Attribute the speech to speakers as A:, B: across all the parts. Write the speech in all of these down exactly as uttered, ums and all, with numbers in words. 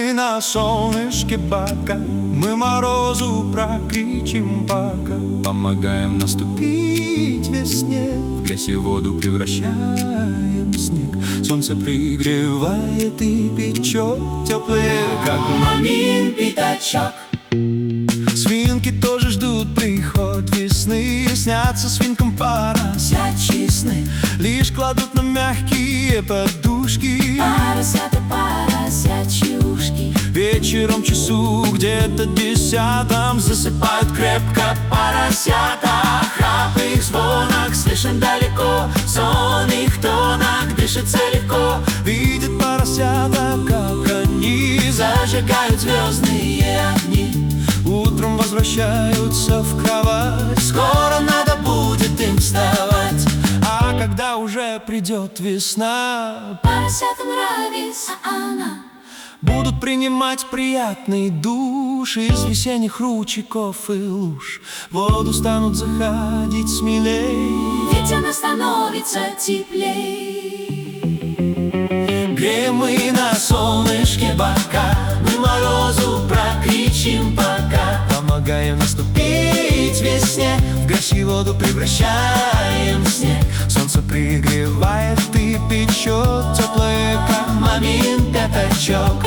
A: мы на солнышке бока, мы морозу прокричим пока. Помогаем наступить весне, в грязь и воду превращаем в снег. Солнце пригревает и печет теплые, как мамин пятачок. Свинки тоже ждут приход весны, снятся свинкам поросячьи сны. Лишь кладут на мягкие подушки
B: поросята, поросячьи ушки.
A: Вечером часу где-то десятом засыпают крепко поросята. Храп их звонок слышен далеко, сон их тонок дышится легко. Видят поросята, как они зажигают звездные огни. Утром возвращаются в кровать, скоро надо будет им вставать. А когда уже придет весна,
B: поросятам нравится она.
A: Будут принимать приятный душ из весенних ручейков и луж. В воду станут заходить смелей,
B: ведь она становится теплей.
A: Греем мы на солнышке бока, мы морозу прокричим пока. Помогаем наступить весне, в грязь и воду превращаем в снег. Солнце пригревает и печет теплое, как мамин пятачок.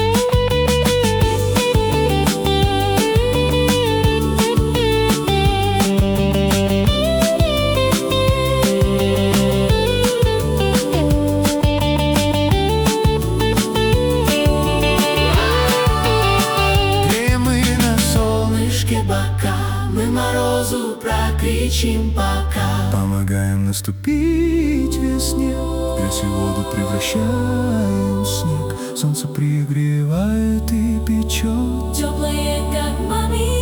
B: Мы морозу прокричим пока.
A: Помогаем наступить весне, в грязь и воду превращаем в снег. Солнце пригревает и печет
B: теплые, как мамин